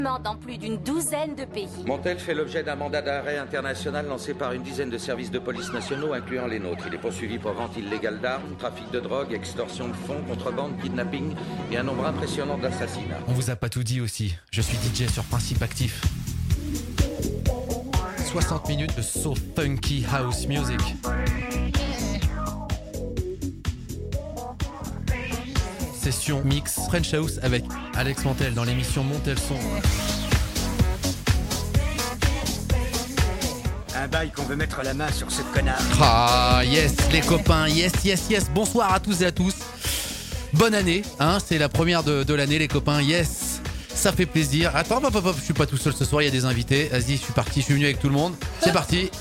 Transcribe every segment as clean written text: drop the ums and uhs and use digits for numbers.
dans plus d'une douzaine de pays. Montel fait l'objet d'un mandat d'arrêt international lancé par une dizaine de services de police nationaux, incluant les nôtres. Il est poursuivi pour vente illégale d'armes, trafic de drogue, extorsion de fonds, contrebande, kidnapping et un nombre impressionnant d'assassinats. On vous a pas tout dit aussi. Je suis DJ sur Principe Actif. 60 minutes de so funky house music. Session mix French House avec Alex Montel dans l'émission Montel Son. Un bail qu'on veut mettre la main sur ce connard. Ah yes les copains, yes. Bonsoir à tous et à tous. Bonne année, hein, c'est la première de l'année les copains, yes. Ça fait plaisir. Attends, hop, je suis pas tout seul ce soir, il y a des invités. Vas-y, je suis parti, je suis venu avec tout le monde. C'est parti.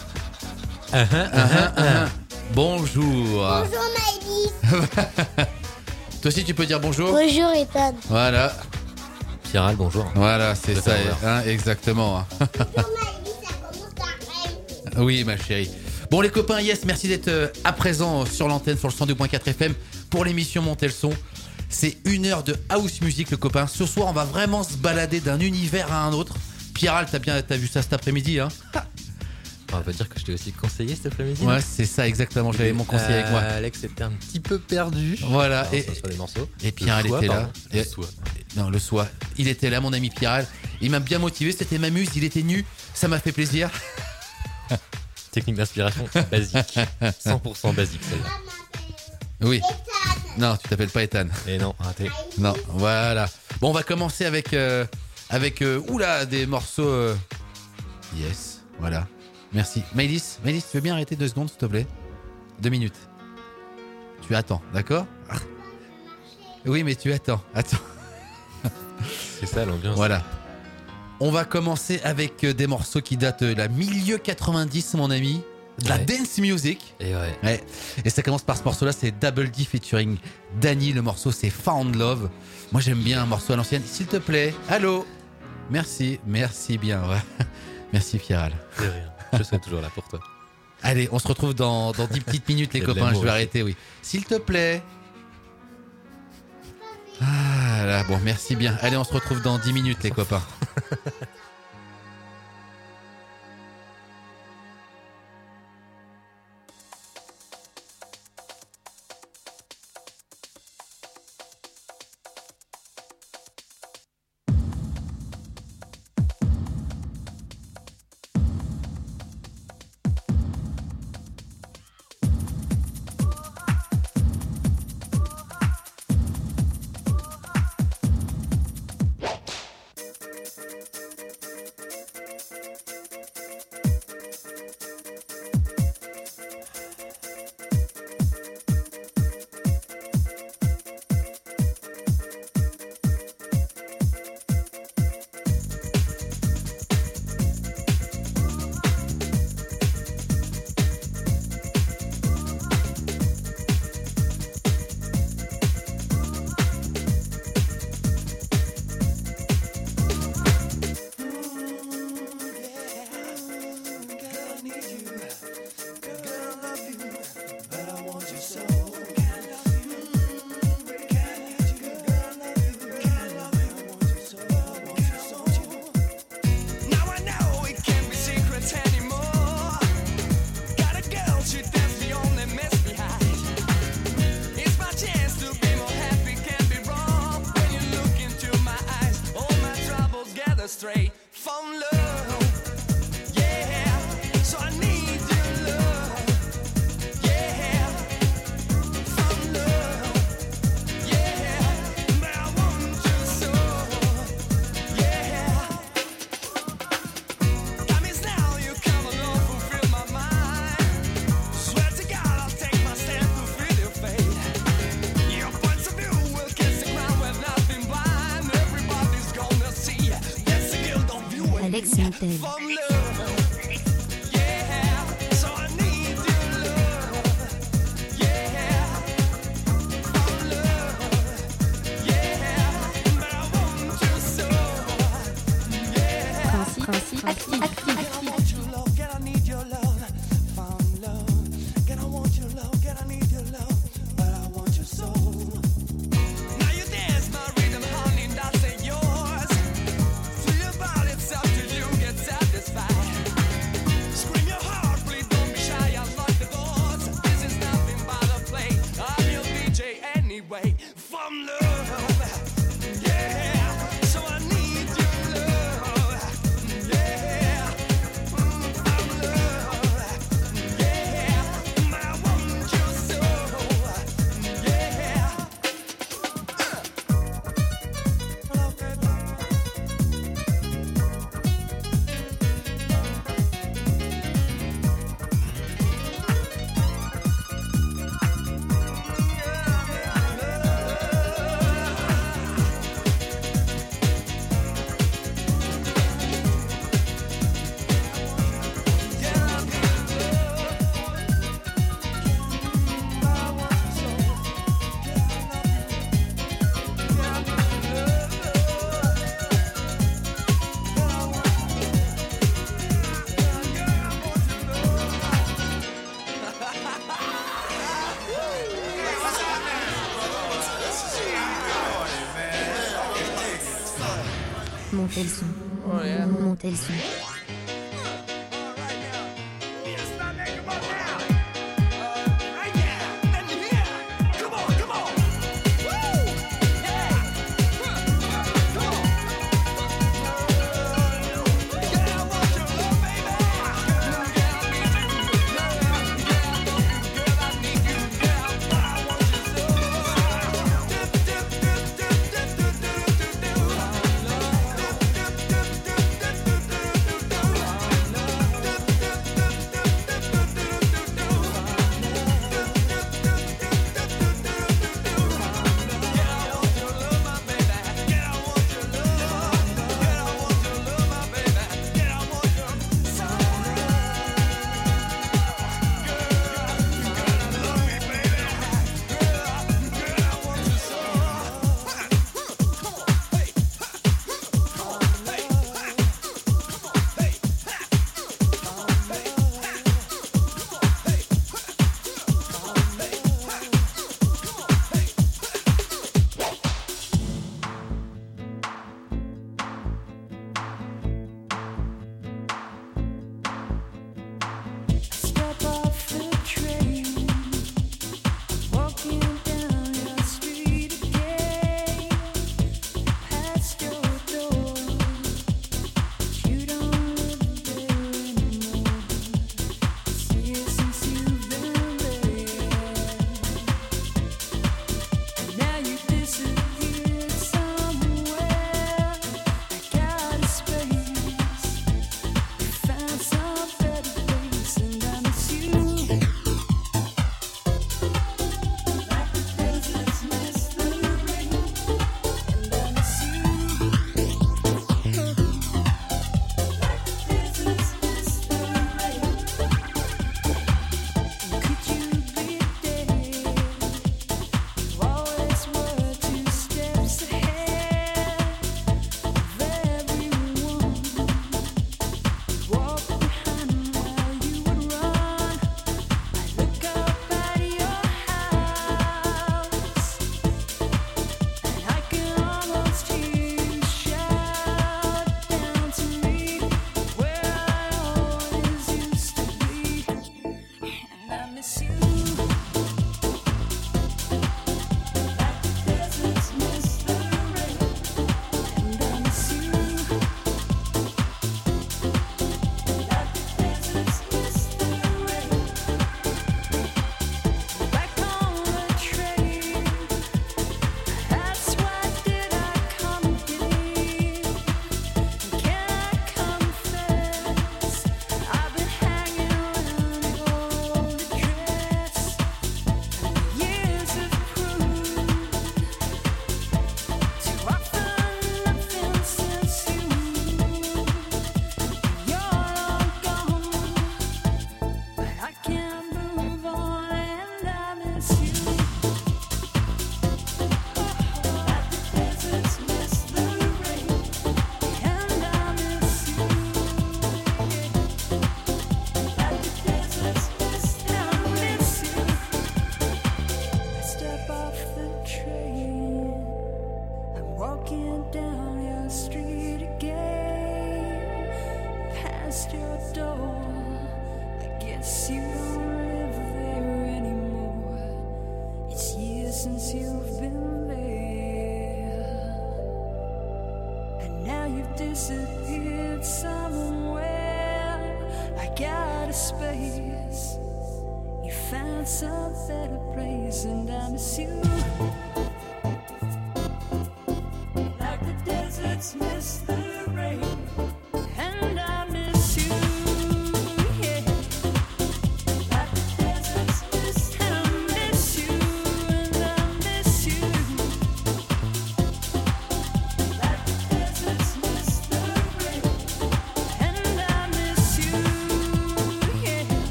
Bonjour. Bonjour Maëlys. Toi aussi tu peux dire bonjour. Bonjour Ethan. Voilà. Pierral, bonjour. Voilà, c'est ça, hein, exactement. Bonjour Maëlys, ça commence pareil. Oui, ma chérie. Bon, les copains, yes, merci d'être à présent sur l'antenne, sur le 102.4 FM pour l'émission Monter le son. C'est 1 heure de house music, le copain. Ce soir, on va vraiment se balader d'un univers à un autre. Pierral, t'as vu ça cet après-midi, hein? On va dire que je t'ai aussi conseillé cet après-midi. Ouais, c'est ça, exactement. J'avais mon conseiller avec moi. Alex était un petit peu perdu. Voilà. Alors, et sur les morceaux. Et Pierral était là. Le soie. Non, le soie. Il était là, mon ami Pierral. Il m'a bien motivé. C'était ma muse. Il était nu. Ça m'a fait plaisir. Technique d'inspiration basique. 100% basique, celle-là. Oui. Ethan. Non, tu t'appelles pas Ethan. Et non, raté. Non, voilà. Bon, on va commencer avec des morceaux. Yes, voilà. Merci. Maëlys, tu veux bien arrêter 2 secondes, s'il te plaît? 2 minutes. Tu attends, d'accord? Oui, mais tu attends. C'est ça l'ambiance. Voilà. On va commencer avec des morceaux qui datent de la milieu 90, mon ami. De la dance music. Et ouais. Ouais. Et ça commence par ce morceau-là, c'est Double D featuring Danny. Le morceau, c'est Found Love. Moi, j'aime bien un morceau à l'ancienne. S'il te plaît, allô? Merci bien. Ouais. Merci, Pierral. De rien. Je serai toujours là pour toi. Allez, on se retrouve dans 10 petites minutes, les copains. Je vais arrêter, oui. S'il te plaît. Ah là, bon, merci bien. Allez, on se retrouve dans 10 minutes, les copains. Montez le son. Montez le son.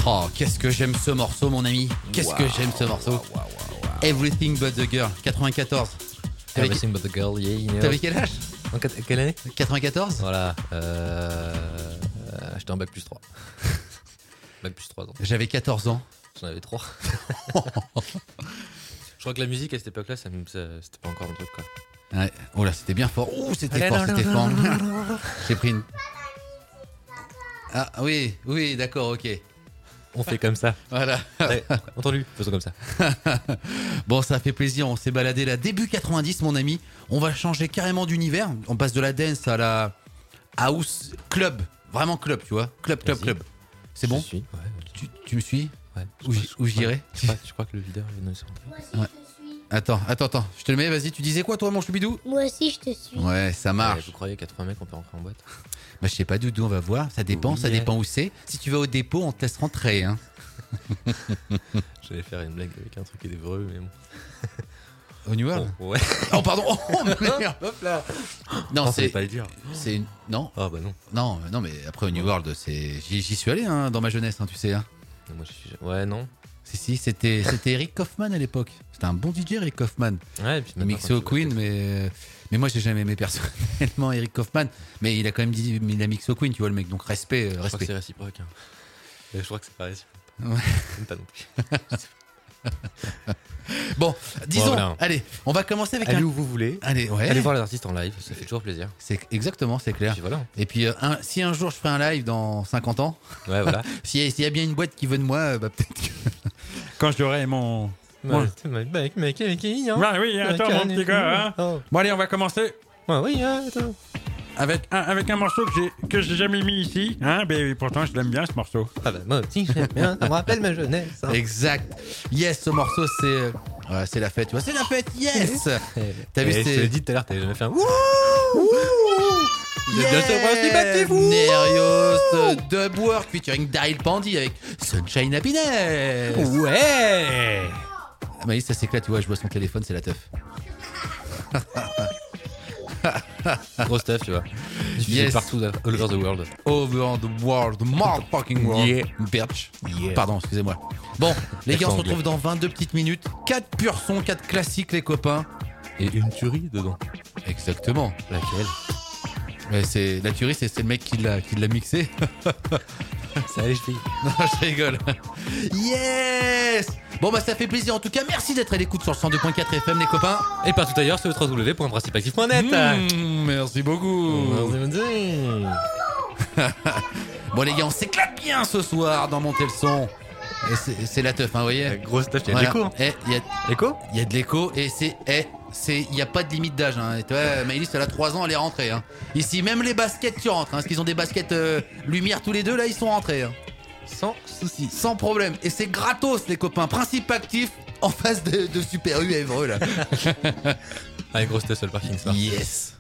Oh, qu'est-ce que j'aime ce morceau, mon ami. Qu'est-ce que j'aime ce morceau. Everything But The Girl, 94. Everything But The Girl, yeah. T'avais quel âge? En quelle année? 94. Voilà. J'étais en bac plus 3. Bac plus 3 ans. J'avais 14 ans. J'en avais 3. Je crois que la musique à cette époque-là, c'était pas encore un truc, quoi. Ouais. Oh là, c'était bien fort. Oh, c'était fort, c'était fort. J'ai pris une... Ah oui, d'accord, ok. On fait comme ça. Voilà. Ouais, entendu, faisons comme ça. Bon, ça fait plaisir, on s'est baladé là. Début 90, mon ami. On va changer carrément d'univers. On passe de la dance à la house club. Vraiment club, tu vois. Club. C'est bon? Je suis, ouais. Tu me suis? Ouais. Où j'irai? Je crois que le videur est rentré. Moi aussi, Ouais. je te suis. Attends. Je te le mets, vas-y. Tu disais quoi, toi, mon choubidou? Moi aussi, je te suis. Ouais, ça marche. Vous croyez qu'à 80 mecs, on peut rentrer en boîte? Bah, je sais pas d'où on va voir. Ça dépend, Oui, ça dépend où c'est. Si tu vas au dépôt, on te laisse rentrer. Hein. J'allais faire une blague avec un truc qui est vreux, mais bon. Au New World? Ouais. Oh, pardon. Oh, merde. Hop là. Non, c'est pas le dire. C'est une... Non. Ah bah non. Non, mais après au New World, c'est... J'y suis allé hein, dans ma jeunesse, hein, tu sais. Hein. Moi, je suis... Ouais, non. Si, c'était Eric Kaufman à l'époque. C'était un bon DJ, Eric Kaufman. Ouais, et puis Il mixait au Queen, mais moi, j'ai jamais aimé personnellement Eric Kaufman. Mais il a quand même dit, il a mixé au Queen, tu vois le mec. Donc respect. Je crois que c'est réciproque. Hein. Je crois que c'est pas réciproque. Ouais. Même pas non plus. Bon, disons, voilà. Allez, on va commencer avec Allez où vous voulez. Allez, ouais. Allez voir les artistes en live, ça fait toujours plaisir. C'est exactement, c'est clair. Puis voilà. Et puis, si un jour je fais un live dans 50 ans, Ouais, voilà. s'il y a bien une boîte qui veut de moi, bah peut-être que... Quand j'aurai mon... Ouais, mec, hein. Bah oui, attends mon petit gars. Hein. Oh. Bon allez, on va commencer Ouais, oui, attends. avec un morceau que j'ai jamais mis ici. Hein, mais pourtant, je l'aime bien ce morceau. Ah bah moi aussi, j'aime bien, ça me rappelle ma jeunesse. Hein. Exact. Yes, ce morceau, c'est... Ouais, c'est la fête, tu vois. C'est la fête, yes. T'as vu, Je te c'est... l'ai dit tout à l'heure, t'avais jamais fait un wouh. Vous êtes bien sûr battez-vous. Nerios Dubwork featuring Daryl Pandy avec Sunshine Happiness. Ouais. Ah, Maïs, ça s'éclate, tu vois, je vois son téléphone, c'est la teuf. Gros stuff, tu vois. Diffusé Yes. partout, all over the world. Over the world, the motherfucking world. Yeah. Bitch. Yeah. Pardon, excusez-moi. Bon, les gars, on se Anglais. retrouve dans 22 petites minutes. 4 purs sons, 4 classiques, les copains. Et une tuerie dedans. Exactement. Laquelle? Ouais, la tuerie, c'est le mec qui l'a mixé. Ça allait, je fais. Non, je rigole. Yes. Bon, bah, ça fait plaisir. En tout cas, merci d'être à l'écoute sur le 102.4 FM, les copains. Et partout ailleurs sur le www.principeactif.net. Merci beaucoup. Bon, les gars, on s'éclate bien ce soir dans Monter le son. Et c'est la teuf, hein, vous voyez. Gros stuff, il y a de Voilà. l'écho. Hein. Eh, Écho? il y a de l'écho et il n'y a pas de limite d'âge. Hein. Et tu vois, Maëlys, elle a 3 ans, elle est rentrée. Hein. Ici, même les baskets, tu rentres. Hein, parce qu'ils ont des baskets lumière tous les deux, là, ils sont rentrés. Hein. Sans souci. Sans problème. Et c'est gratos, les copains. Principe actif en face de Super U à Évreux, là. Allez, gros stuff sur le parking, ça. Yes.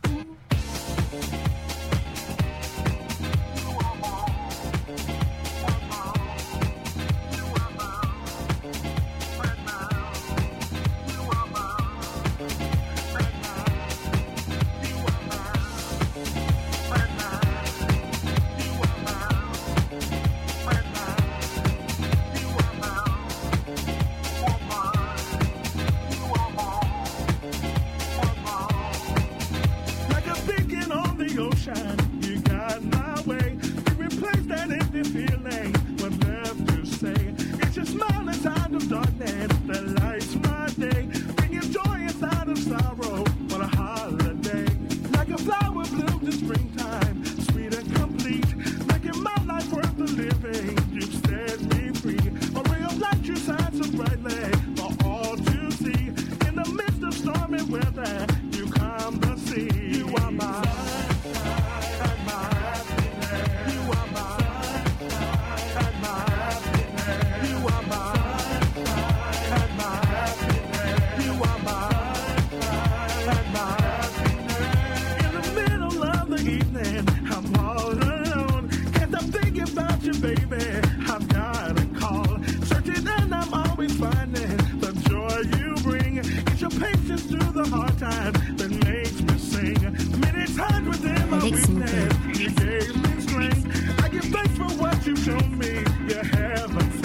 Like a beacon on the ocean, you got my way. You replaced that empty feeling. What left to say? It's your smile inside of darkness that lights my day. Bringing joy inside of sorrow on a holiday. Like a flower blooms in springtime, sweet and complete. Making my life worth the living. You've set me free. A ray of light you shine so brightly for all to see. In the midst of stormy weather, you calm the sea. You are my sunshine and my happiness. You are my sunshine and my happiness. You are my sunshine and my happiness. You are my sunshine and my happiness. In the middle of the evening, I'm all alone. Can't stop thinking about you, baby. I've got a call. Searching and I'm always finding the joy you bring. It's your patience through the hard times that makes me sing. Many times within my Alex weakness, you gave me strength. I give thanks for what you've shown me. You haven't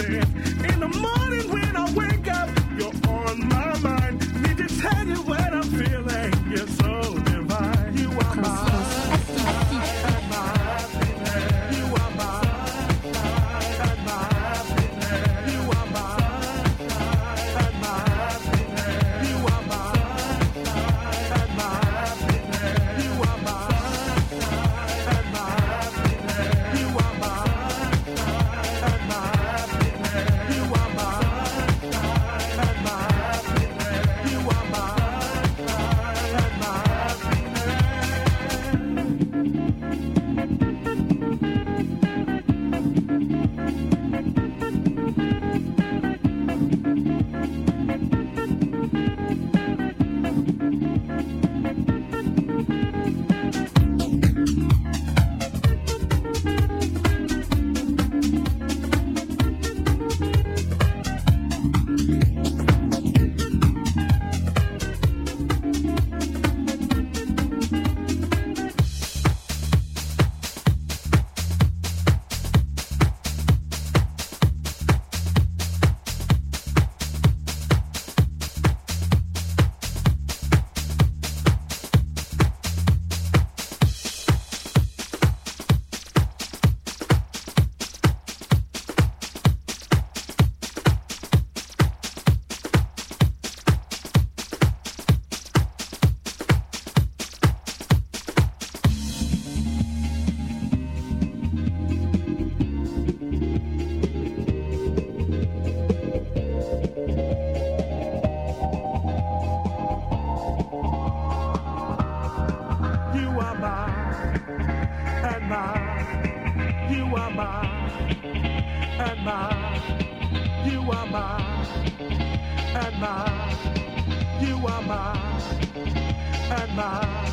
You are mine, and mine. You are mine, and mine.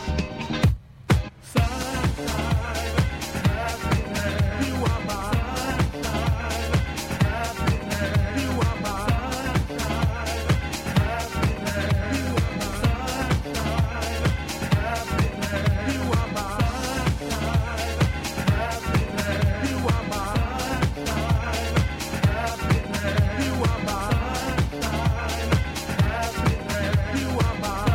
Sunshine, happiness. You are mine, happiness. You are mine, happiness. You are mine, happiness. You are mine, happiness. You are mine, happiness. You are mine, happiness. You are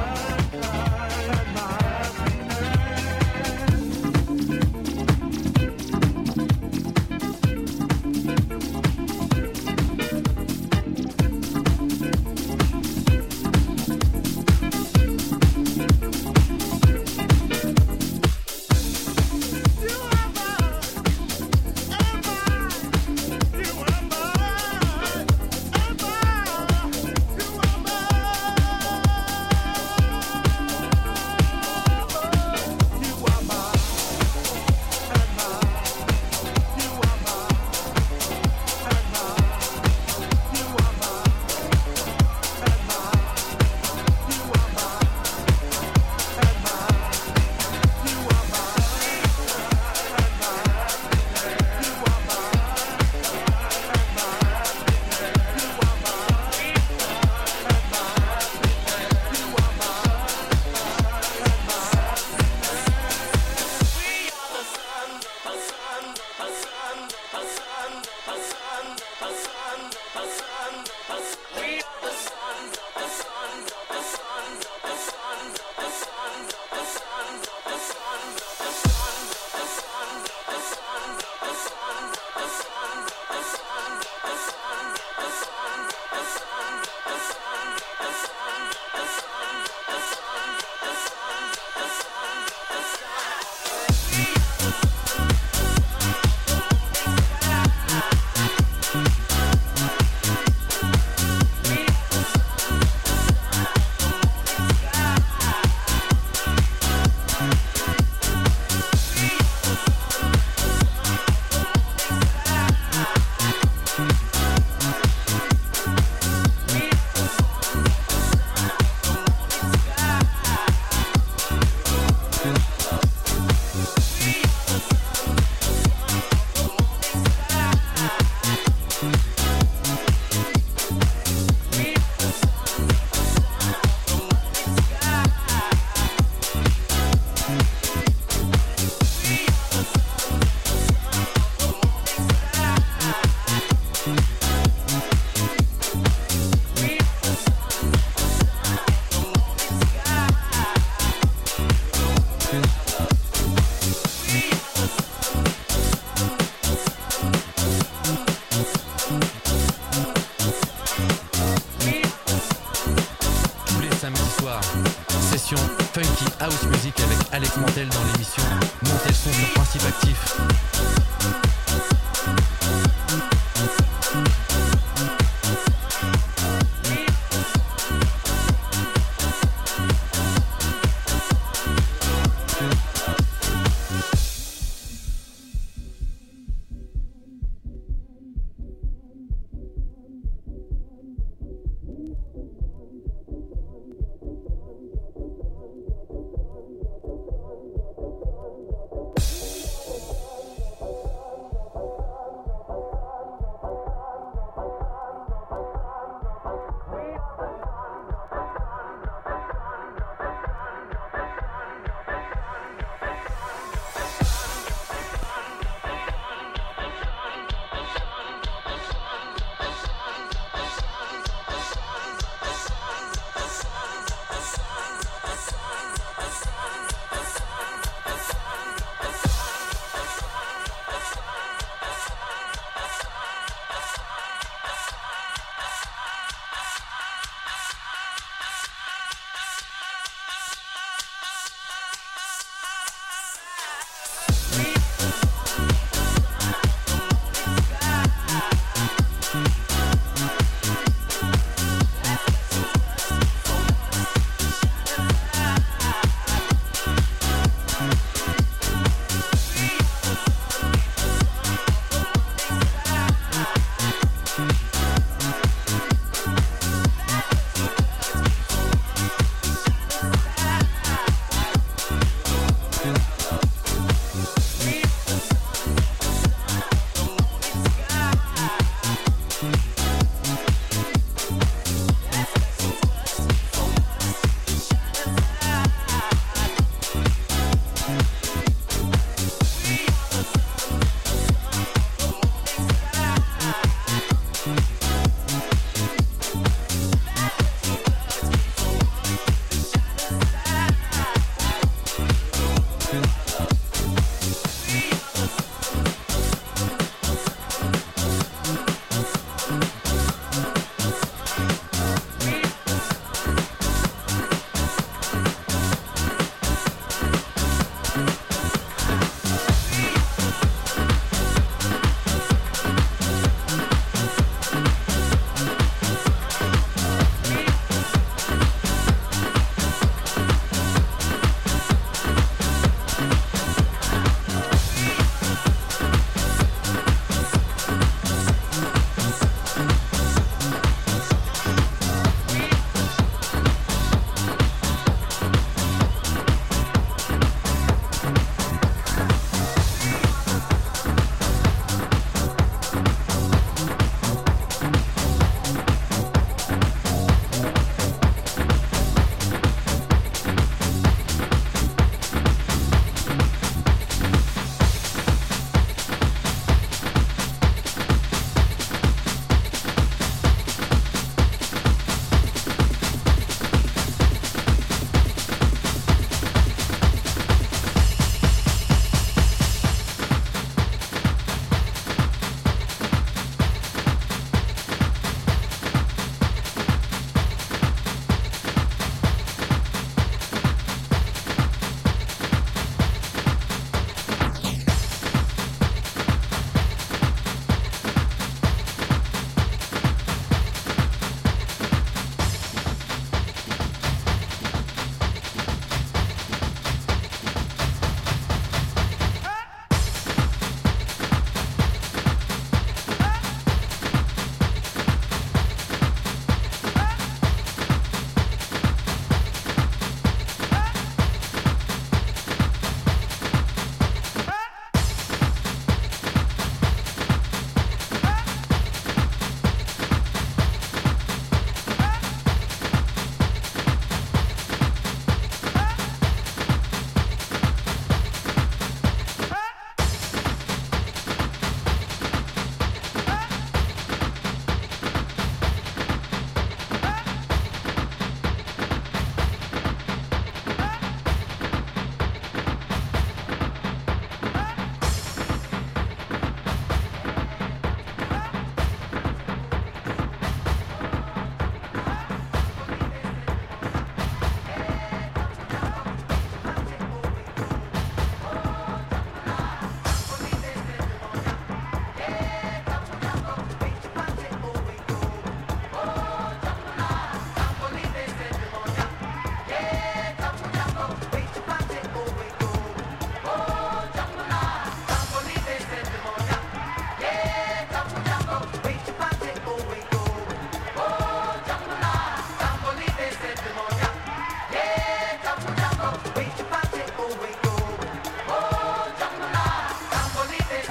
House Music avec Alex Mantel dans l'émission Montez le son sur Principe Actif.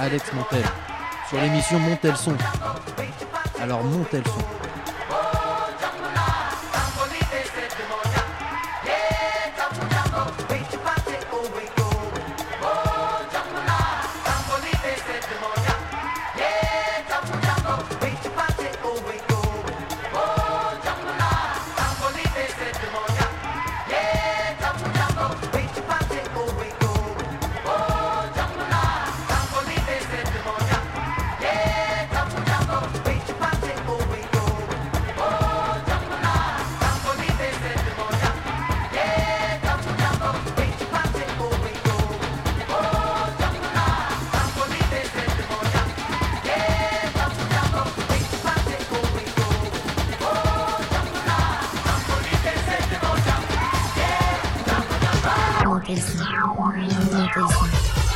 Alex Montel sur l'émission Montez le son. Alors montez le son. Montez le son. Montez le son.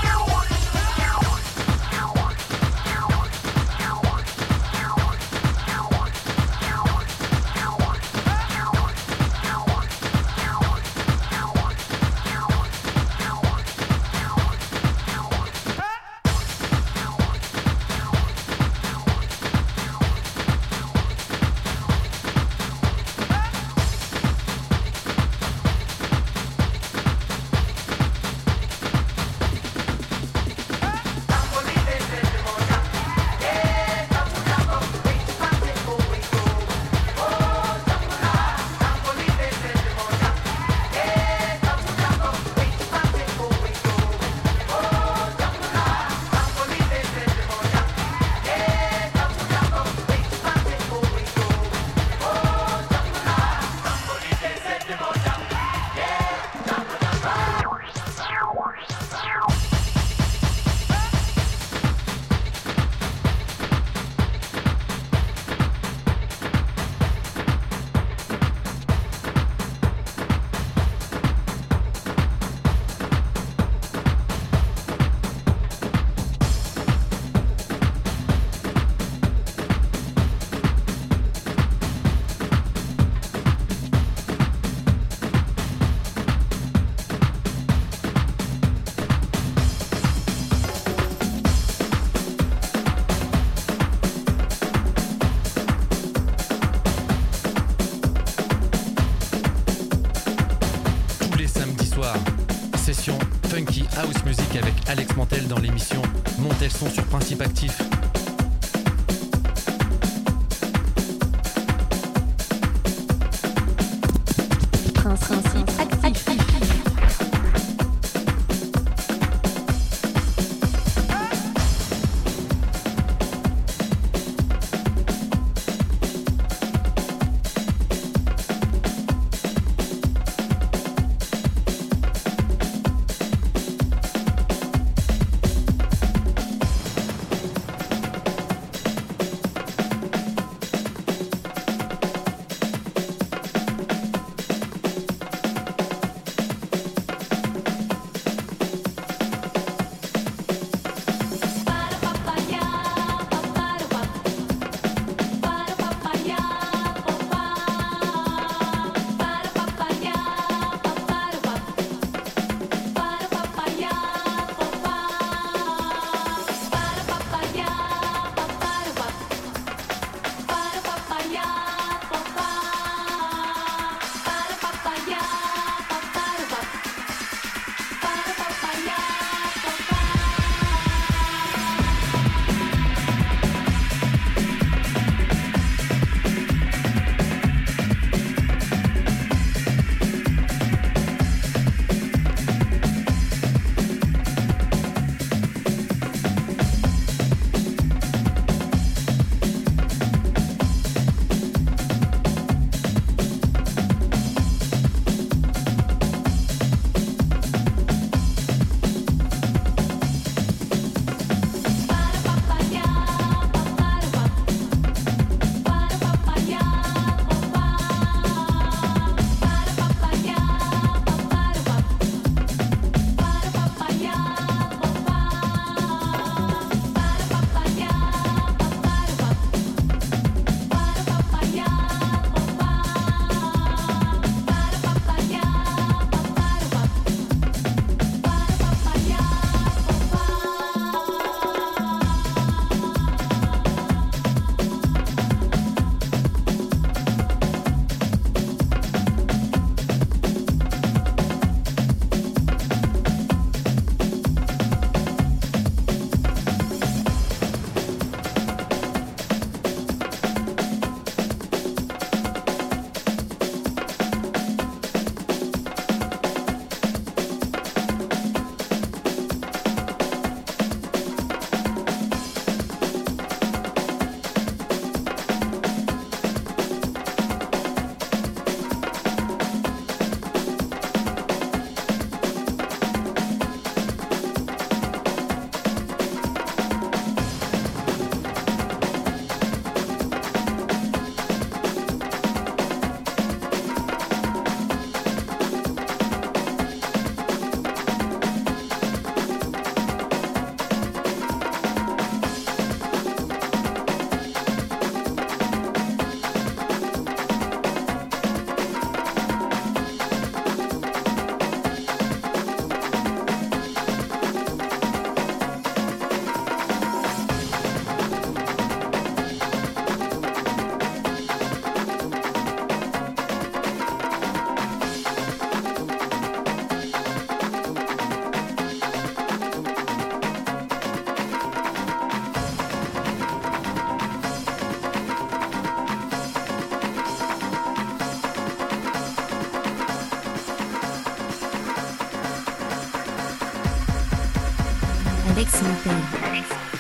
Session Funky House Music avec Alex Montel dans l'émission Montez le son sur Principe Actif. Principe Actif. Alex Montel.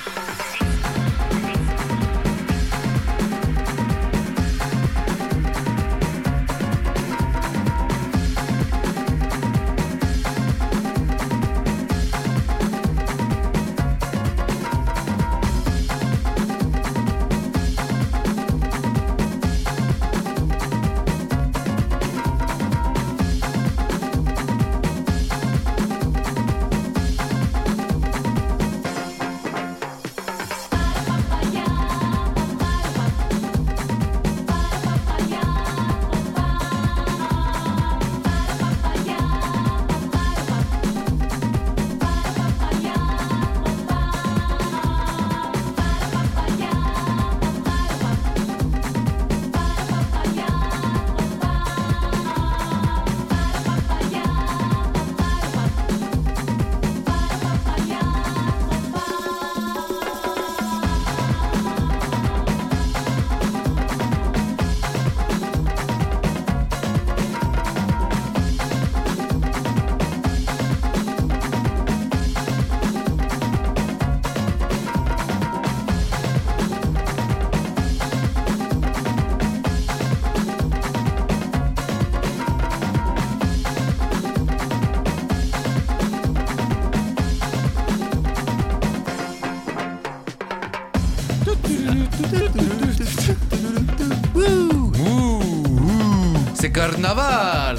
C'est carnaval.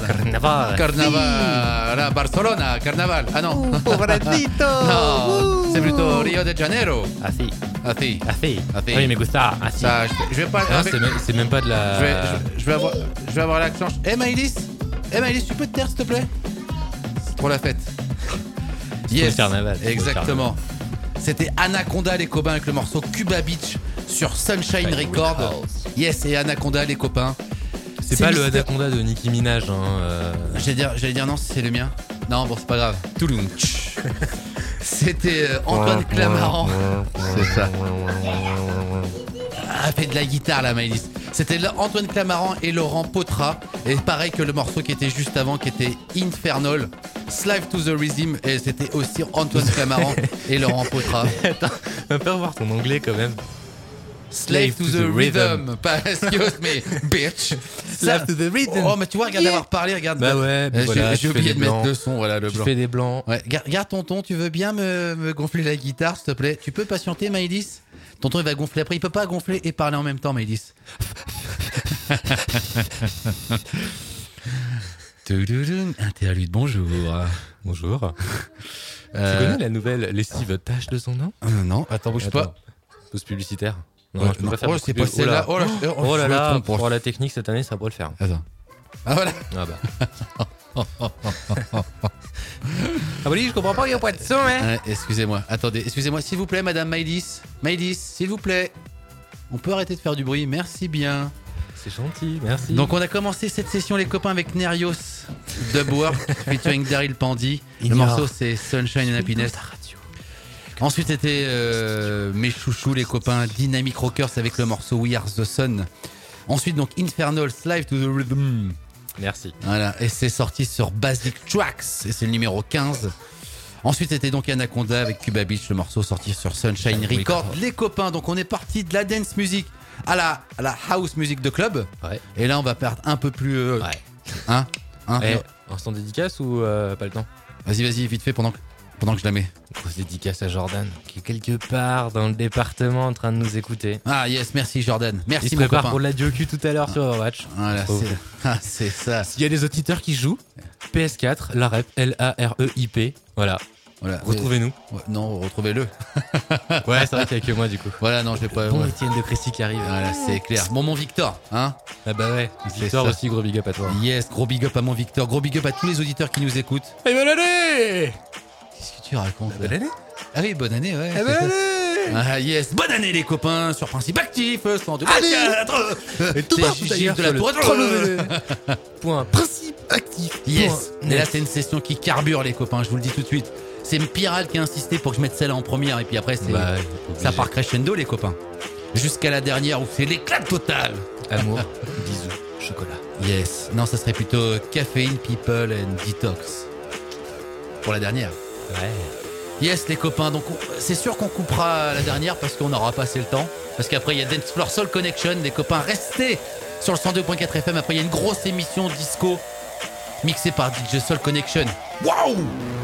Carnaval à Barcelona, carnaval. Ah non. Pobrecito. Non, c'est plutôt Rio de Janeiro. Así. Así. Así. Así. Oui, me gusta. Así. Ça, je vais pas. Non, c'est même pas de la. Je vais avoir l'accent. Maëlys, tu peux te taire s'il te plaît. C'est trop la fête. Yes. Carnaval. Exactement. C'était Anaconda les copains avec le morceau Cuba Beach sur Sunshine Records. Yes, et Anaconda les copains. C'est pas le Anaconda de Nicki Minaj. J'allais dire non, c'est le mien. Non, bon, c'est pas grave. Touloum. C'était Antoine Clamaran. C'est ça. Ah, fait de la guitare là, Maëlys. C'était Antoine Clamaran et Laurent Potra. Et pareil que le morceau qui était juste avant, qui était Infernal. Slave to the Rhythm. Et c'était aussi Antoine Clamaran et Laurent Potra. Attends, on va pas revoir ton anglais quand même. Slave to the Rhythm. Pas excuse me, bitch. Slave to the Rhythm. Oh, mais tu vois, regarde d'avoir parlé, regarde. Bah ouais, voilà, j'ai oublié de mettre le son, voilà, le blanc. Tu fais des blancs. Ouais, garde tonton, tu veux bien me gonfler la guitare, s'il te plaît? Tu peux patienter, Maëlys? Tonton, il va gonfler après. Il peut pas gonfler et parler en même temps, Maëlys. Interlude, bonjour. Bonjour. Tu connais la nouvelle lessive tache de son nom? Non, attends, bouge pas. Pause publicitaire. Non, je peux pas faire. C'est pas celle-là. Oh là là, pour la technique cette année, ça pourrait le faire. Attends. Ah voilà. Ah bah. Ah oui, je comprends pas, il n'y a pas de son, hein. Ouais, excusez-moi, attendez, excusez-moi, s'il vous plaît, madame Maëlys. Maëlys, s'il vous plaît. On peut arrêter de faire du bruit, merci bien. C'est gentil, merci. Donc on a commencé cette session, les copains, avec Nerios Dubwork featuring Daryl Pandy. Le morceau c'est Sunshine and Happiness. Ensuite c'était mes chouchous, les copains, Dynamic Rockers avec le morceau We Are the Sun. Ensuite donc Infernal, Slave to the Rhythm. Merci. Voilà, et c'est sorti sur Basic Tracks et c'est le numéro 15. Ensuite c'était donc Anaconda avec Cuba Beach, le morceau sorti sur Sunshine Records. Les copains, donc on est parti de la dance music à la house music de club. Ouais. Et là on va perdre un peu plus. Ouais. Hein instant dédicace ou pas le temps? Vas-y, vite fait pendant que je la mets. Grosse dédicace à Jordan, qui est quelque part dans le département en train de nous écouter. Ah yes, merci Jordan. Merci Il se mon prépare copain. pour la Dioku tout à l'heure sur Overwatch. Voilà, c'est ça. S'il y a des auditeurs qui jouent, PS4, la rep, LAREIP. Voilà. Retrouvez-nous. Ouais, non, retrouvez-le. Ouais, c'est vrai qu'il y a que moi du coup. Voilà, non, je vais pas. Bon, Étienne de Crécy qui arrive. Voilà, c'est clair. Bon, mon Victor, hein. Ah bah ouais. C'est Victor ça. aussi, gros big up à toi. Yes, gros big up à mon Victor. Gros big up à tous les auditeurs qui nous écoutent. Et bonne année! Qu'est-ce que tu racontes? Bonne année? Ah oui, bonne année, ouais. Bonne année! Ah yes, bonne année les copains sur Principe Actif 102.4. Et tout c'est Gilles de la Tour Point Principe Actif. Yes. Et là c'est une session qui carbure les copains, je vous le dis tout de suite. C'est Piral qui a insisté pour que je mette celle-là en première et puis après ça part crescendo les copains. Jusqu'à la dernière où c'est l'éclat total. Amour, bisous, chocolat. Yes. Non, ça serait plutôt Caffeine, People and Detox. Pour la dernière. Ouais. Yes, les copains. Donc, c'est sûr qu'on coupera la dernière parce qu'on n'aura pas assez le temps. Parce qu'après, il y a Dance Floor Soul Connection. Les copains, restez sur le 102.4 FM. Après, il y a une grosse émission disco mixée par DJ Soul Connection. Waouh!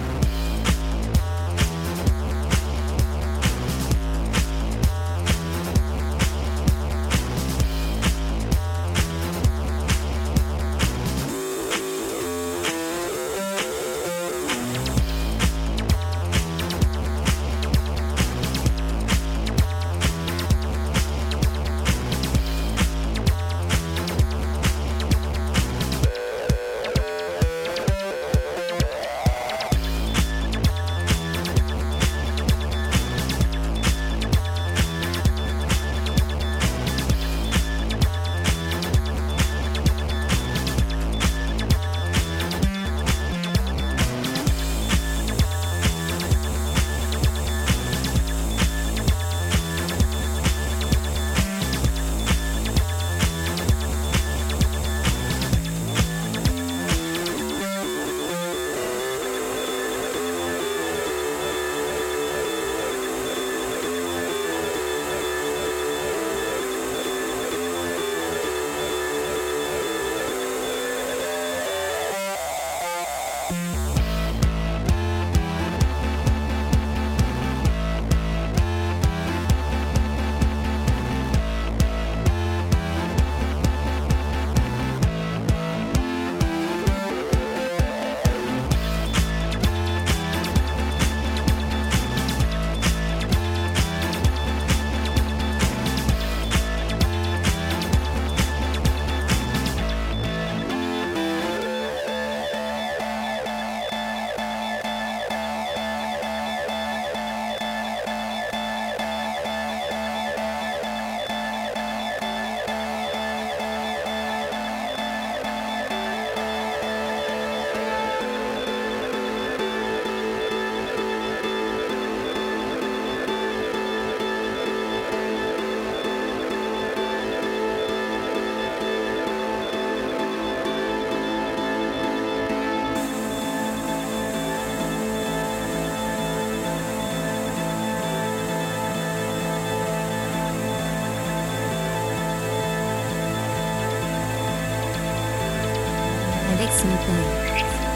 Alex Montel.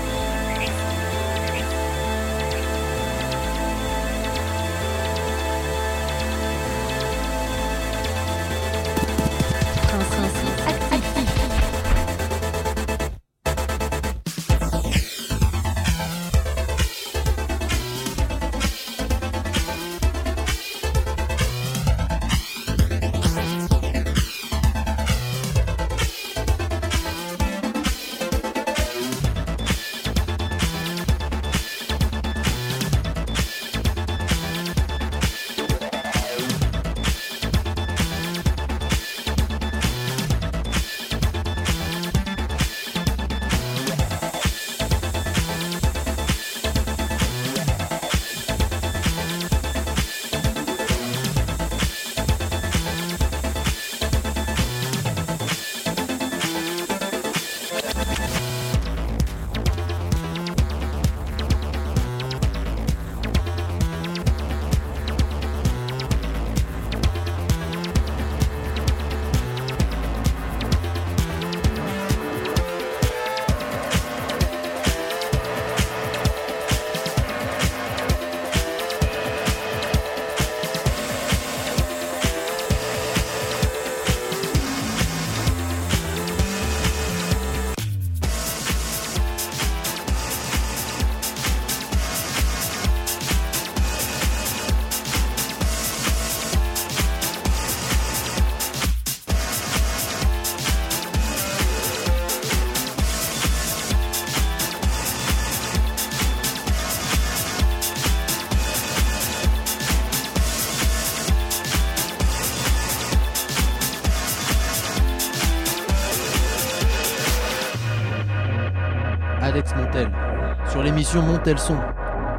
Alex Montel, sur l'émission Montez le son.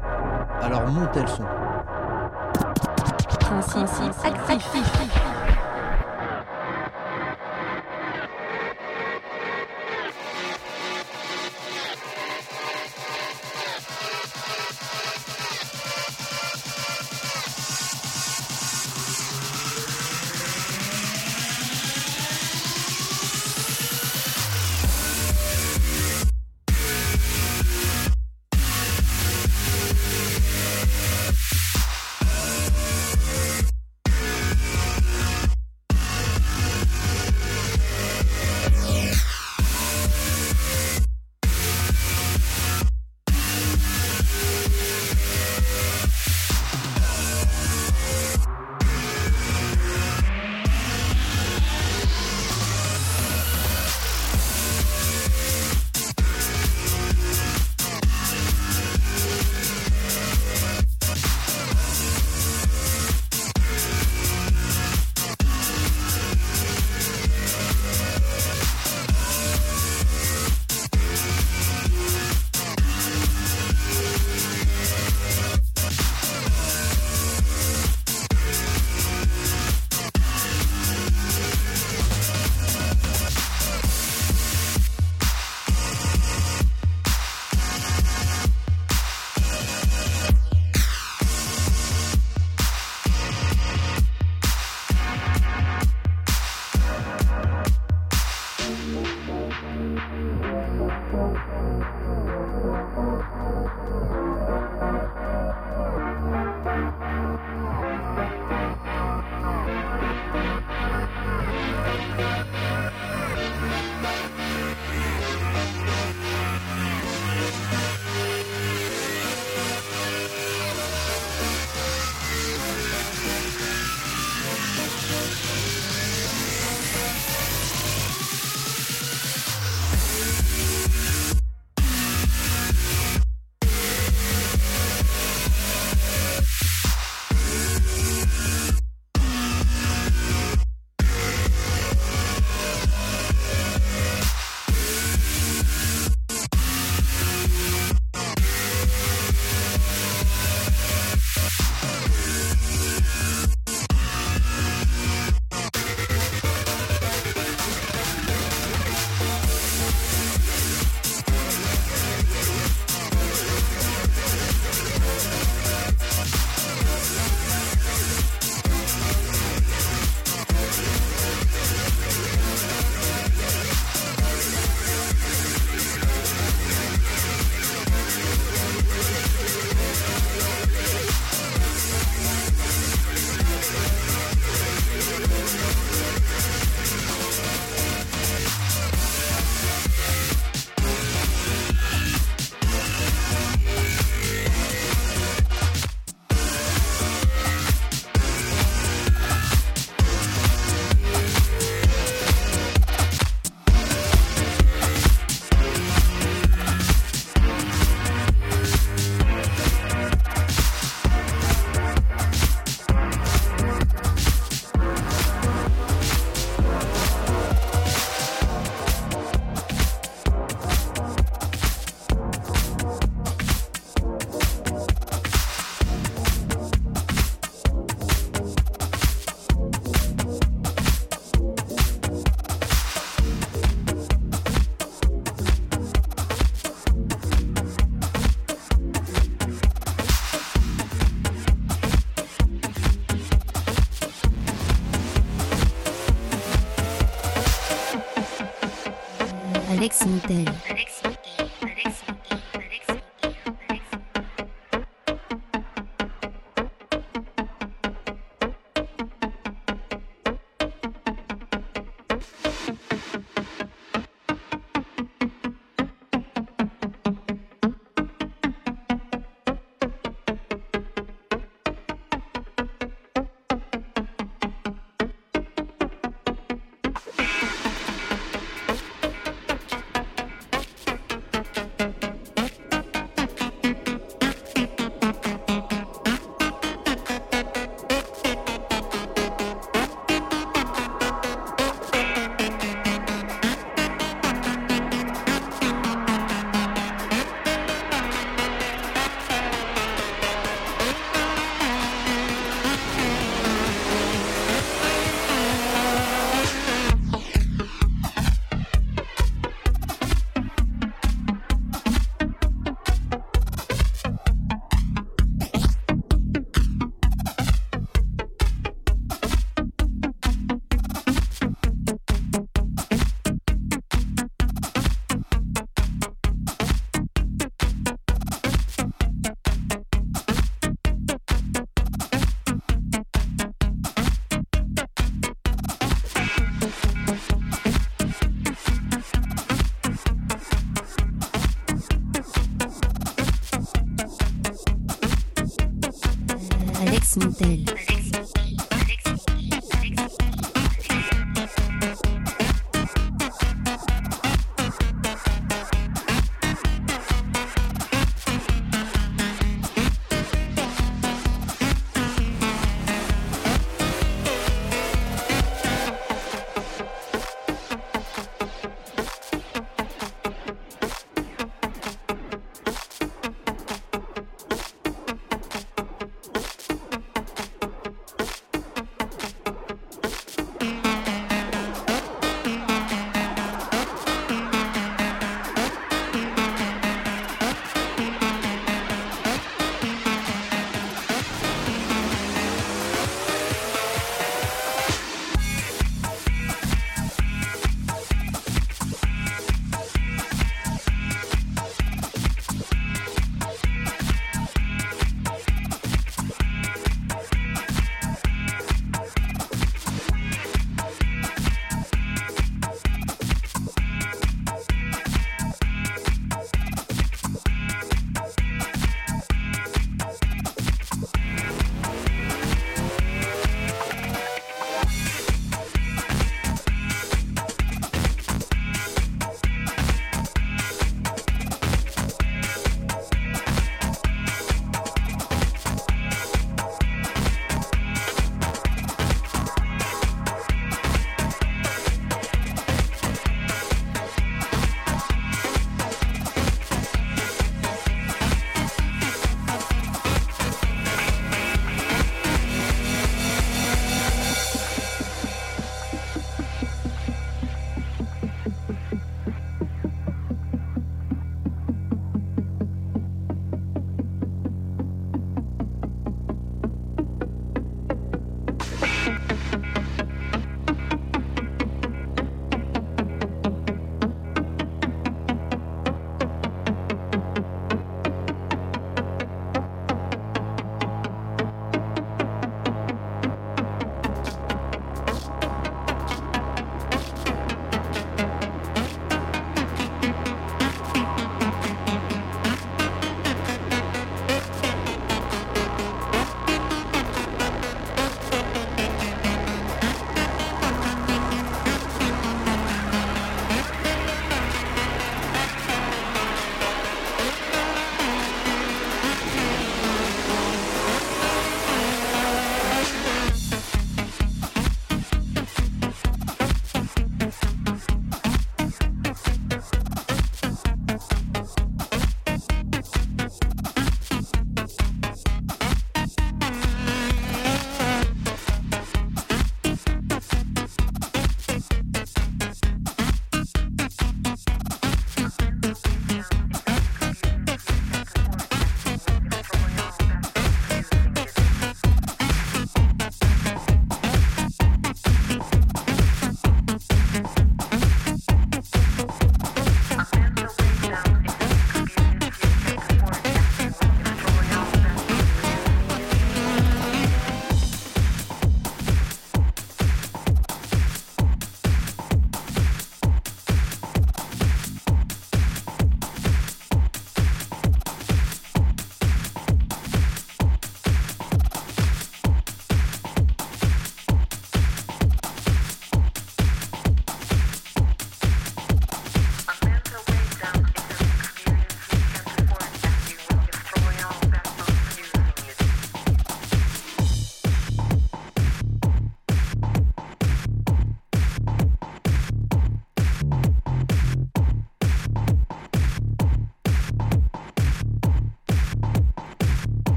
Alors montez le son. Principe actif. Alex Montel. Alex Montel.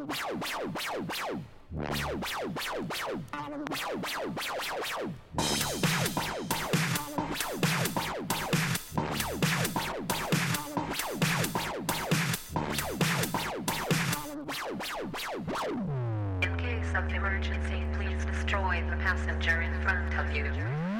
In case of emergency, please destroy the passenger in front of you.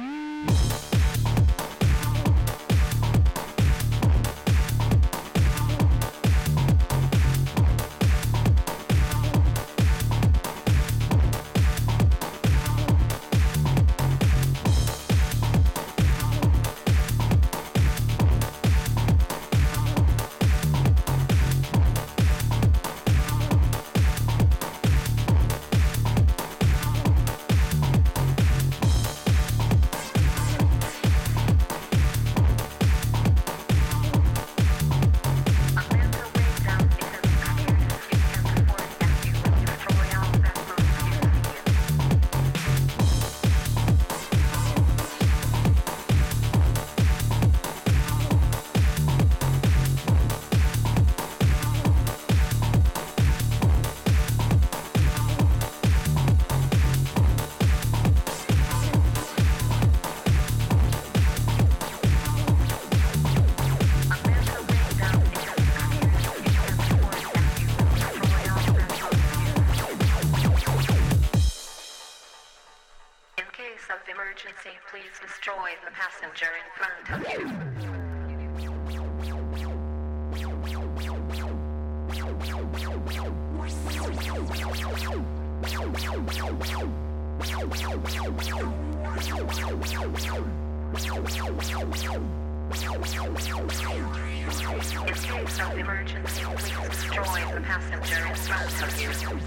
Emergency, please destroy the passenger in front of you. In case of emergency, please destroy the passenger in front of you.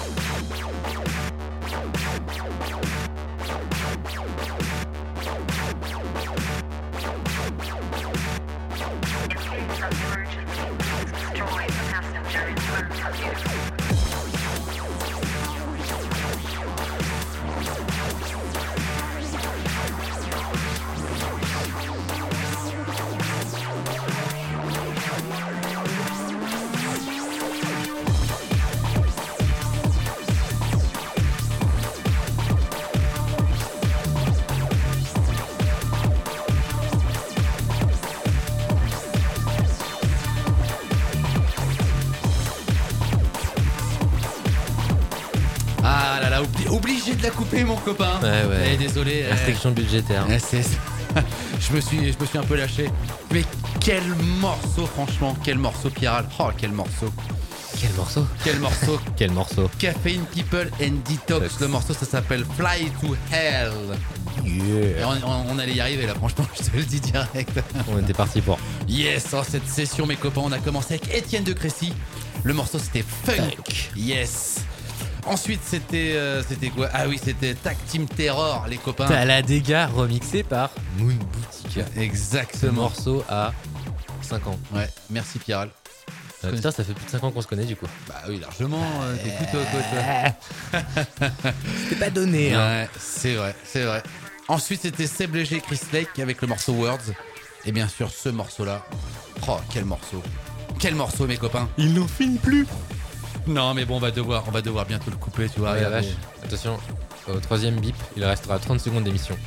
Obligé de la couper, mon copain. Ouais. Désolé. Restriction budgétaire. Je me suis un peu lâché. Mais quel morceau, franchement. Quel morceau, Pierral. Oh, quel morceau. Quel morceau. Quel morceau. Quel morceau. Caffeine People and Detox. Le morceau, ça s'appelle Fly to Hell. Yeah. Et on allait y arriver là, franchement, je te le dis direct. On était parti pour. Yes, dans cette session, mes copains, on a commencé avec Étienne de Crécy. Le morceau, c'était Funk. Yes. Ensuite, c'était quoi? Ah oui, c'était Tag Team Terror, les copains. T'as la dégâts remixé par Moon Boutique. Exactement. Ce morceau a 5 ans. Ouais, merci Pierral. Putain, ça fait plus de 5 ans qu'on se connaît du coup. Bah oui, largement. T'es plutôt quoi, C'était pas donné. Ouais, c'est vrai. Ensuite, c'était Seb Léger, Chris Lake avec le morceau Words. Et bien sûr, ce morceau-là. Oh, quel morceau. Quel morceau, mes copains. Ils n'en finissent plus. Non, mais bon, on va devoir bientôt le couper, tu vois. Ouais, la vache. Attention, au troisième bip, il restera 30 secondes d'émission.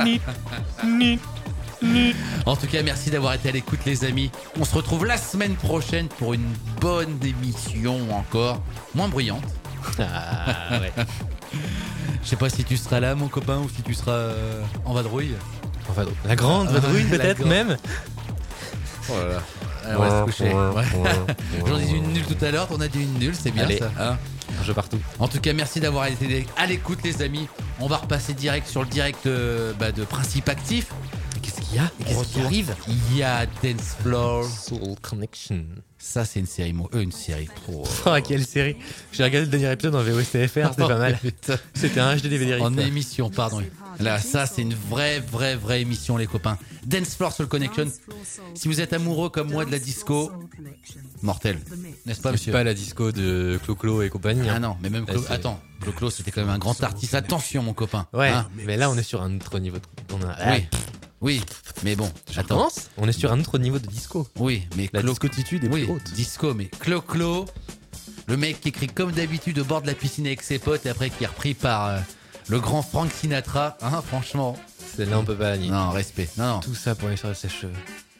En tout cas, merci d'avoir été à l'écoute, les amis. On se retrouve la semaine prochaine pour une bonne émission encore. Moins bruyante. Ah ouais. Je sais pas si tu seras là, mon copain, ou si tu seras en vadrouille. La grande vadrouille, peut-être même. Oh là là. On va se coucher. J'en ai dit une nulle tout à l'heure, on a dit une nulle, c'est bien. Allez, ça. Hein, un jeu partout. En tout cas, merci d'avoir été à l'écoute, les amis. On va repasser direct sur le direct de Principe Actif. Qu'est-ce qu'il y a? Qu'est-ce qui arrive? Il y a Dance Floor Soul Connection. Ça, c'est une série. Une série. Oh, quelle série! J'ai regardé le dernier épisode en VOSTFR, c'était pas mal. C'était un HD DVD. En émission, pardon. Là, ça, c'est une vraie émission, les copains. Dance Floor Soul Connection. Si vous êtes amoureux comme moi de la disco, mortel. N'est-ce pas, monsieur? C'est pas la disco de Clo-Clo et compagnie. Ah non, mais même attends, Clo-Clo, c'était quand même un grand artiste. Attention, mon copain. Ouais, hein, mais là, on est sur un autre niveau. Oui, mais bon, attends. On est sur un autre niveau de disco. Oui, mais la discotitude est plus haute. Disco, mais Clo-Clo, Le mec qui écrit comme d'habitude au bord de la piscine avec ses potes et après qui est repris par le grand Frank Sinatra. Hein, franchement. Celle-là, on peut pas la nier. Non, respect. Non. Tout ça pour l'histoire de ses cheveux.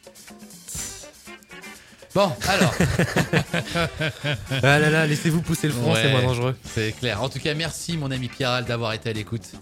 Bon, alors. Ah là là, laissez-vous pousser le front, Ouais, c'est moins dangereux. C'est clair. En tout cas, merci mon ami Pierral d'avoir été à l'écoute.